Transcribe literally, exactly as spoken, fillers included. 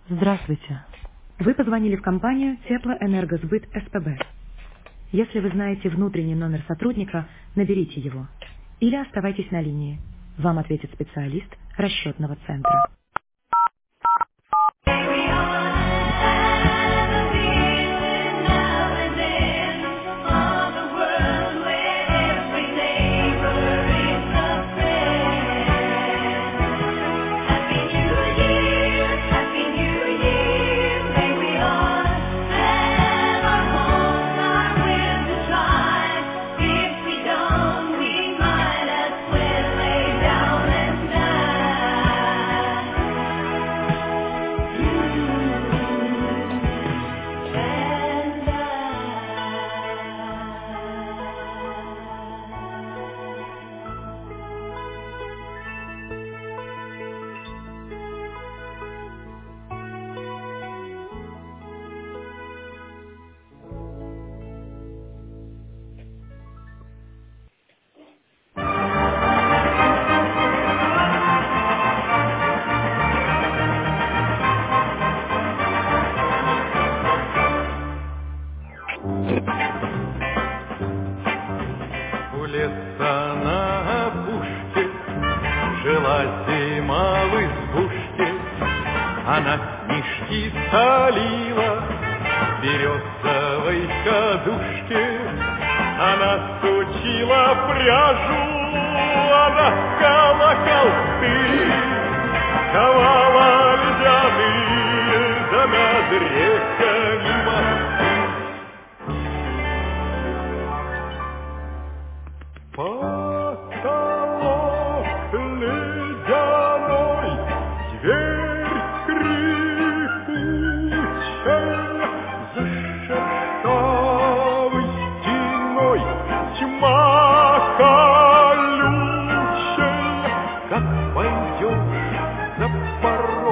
Здравствуйте. Вы позвонили в компанию Теплоэнергосбыт СПБ. Если вы знаете внутренний номер сотрудника, наберите его. Или оставайтесь на линии. Вам ответит специалист расчетного центра. У леса на опушке жила зима в избушке. Она снежки солила в березовой кадушке. Она сучила пряжу, она ткала колты, ковала льняные да над реками мосты. Потолок ледяной, дверь скрипучая, за шершавой стеной тьма колючая. Как пойдешь за порог,